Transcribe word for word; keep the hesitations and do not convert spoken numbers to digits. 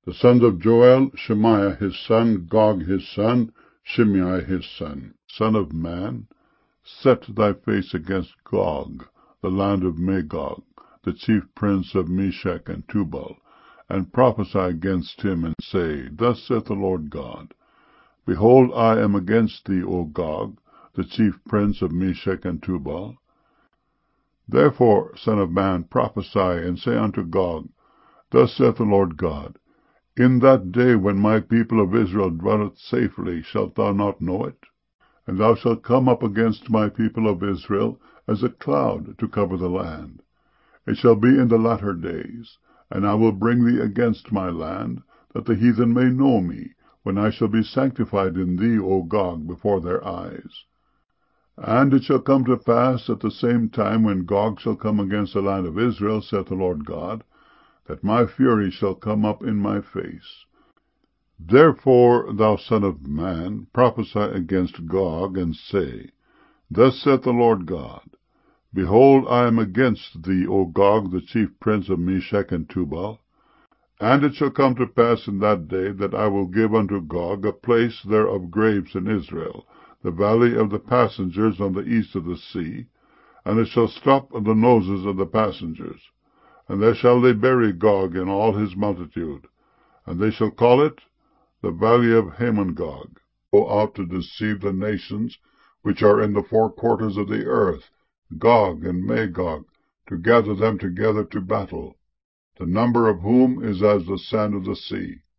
The sons of Joel, Shemaiah his son, Gog his son, Shimei his son. Son of man, set thy face against Gog, the land of Magog, the chief prince of Meshech and Tubal, and prophesy against him, and say, Thus saith the Lord God, Behold, I am against thee, O Gog, the chief prince of Meshech and Tubal. Therefore, son of man, prophesy, and say unto Gog, Thus saith the Lord God, In that day when my people of Israel dwelleth safely, shalt thou not know it? And thou shalt come up against my people of Israel as a cloud to cover the land. It shall be in the latter days, and I will bring thee against my land, that the heathen may know me, when I shall be sanctified in thee, O Gog, before their eyes. And it shall come to pass at the same time when Gog shall come against the land of Israel, saith the Lord God, that my fury shall come up in my face. Therefore, thou son of man, prophesy against Gog, and say, Thus saith the Lord God, Behold, I am against thee, O Gog, the chief prince of Meshech and Tubal. And it shall come to pass in that day that I will give unto Gog a place there of graves in Israel, the valley of the passengers on the east of the sea, and it shall stop the noses of the passengers. And there shall they bury Gog in all his multitude, and they shall call it the valley of Hamon-Gog. Go out to deceive the nations which are in the four quarters of the earth, Gog and Magog, to gather them together to battle, the number of whom is as the sand of the sea.